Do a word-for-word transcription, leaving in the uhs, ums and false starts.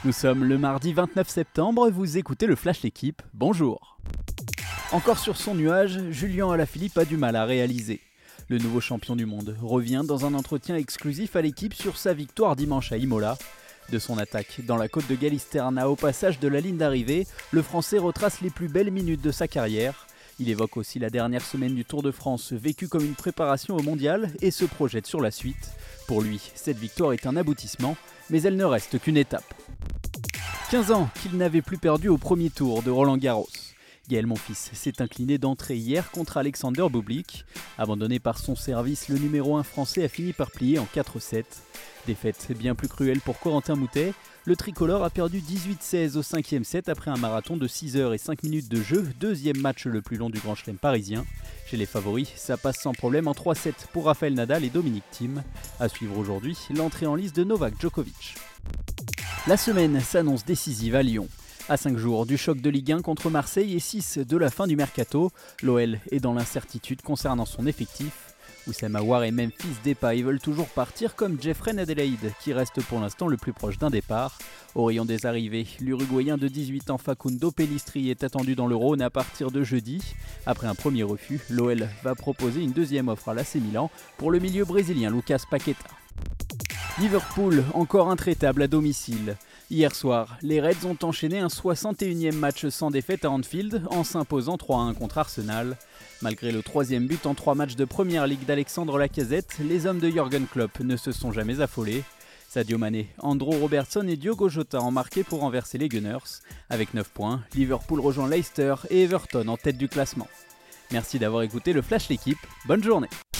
Nous sommes le mardi vingt-neuf septembre, vous écoutez le Flash L'équipe, bonjour. Encore sur son nuage, Julian Alaphilippe a du mal à réaliser. Le nouveau champion du monde revient dans un entretien exclusif à l'équipe sur sa victoire dimanche à Imola. De son attaque dans la côte de Galisterna au passage de la ligne d'arrivée, le Français retrace les plus belles minutes de sa carrière. Il évoque aussi la dernière semaine du Tour de France vécue comme une préparation au mondial et se projette sur la suite. Pour lui, cette victoire est un aboutissement, mais elle ne reste qu'une étape. quinze ans qu'il n'avait plus perdu au premier tour de Roland-Garros. Gaël Monfils s'est incliné d'entrée hier contre Alexander Bublik. Abandonné par son service, le numéro un français a fini par plier en quatre sept. Défaite bien plus cruelle pour Corentin Moutet. Le tricolore a perdu dix-huit seize au cinquième set après un marathon de six heures et cinq minutes de jeu, deuxième match le plus long du Grand Chelem parisien. Chez les favoris, ça passe sans problème en trois sept pour Rafael Nadal et Dominic Thiem. À suivre aujourd'hui, l'entrée en lice de Novak Djokovic. La semaine s'annonce décisive à Lyon. À cinq jours du choc de Ligue un contre Marseille et six de la fin du mercato, l'O L est dans l'incertitude concernant son effectif. Oussem Aouar et Memphis Depay veulent toujours partir comme Jeffrey Adelaide qui reste pour l'instant le plus proche d'un départ. Au rayon des arrivées, l'Uruguayen de dix-huit ans Facundo Pellistri est attendu dans le Rhône à partir de jeudi. Après un premier refus, l'O L va proposer une deuxième offre à l'A C Milan pour le milieu brésilien Lucas Paqueta. Liverpool, encore intraitable à domicile. Hier soir, les Reds ont enchaîné un soixante et unième match sans défaite à Anfield en s'imposant trois à un contre Arsenal. Malgré le troisième but en trois matchs de Première Ligue d'Alexandre Lacazette, les hommes de Jürgen Klopp ne se sont jamais affolés. Sadio Mané, Andrew Robertson et Diogo Jota ont marqué pour renverser les Gunners. Avec neuf points, Liverpool rejoint Leicester et Everton en tête du classement. Merci d'avoir écouté le Flash L'équipe, bonne journée.